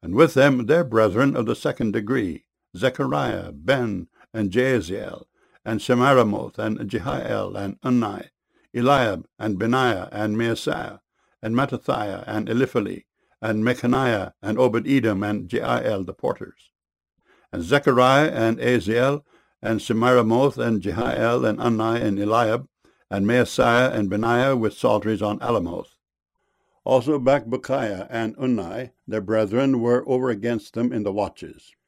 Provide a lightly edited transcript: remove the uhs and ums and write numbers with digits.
and with them their brethren of the second degree, Zechariah, Ben, and Jaasiel, and Shemiramoth, and Jehiel, and Unni, Eliab, and Benaiah, and Maaseiah, and Mattithiah, and Eliphali, and Mechaniah, and Obed-Edom, and Jeiel the porters. And Zechariah, and Aziel, and Shemiramoth, and Jehiel, and Unni, and Eliab, and Maaseiah, and Benaiah with psalteries on Alamoth. Also Bakbukiah and Unni, their brethren, were over against them in the watches.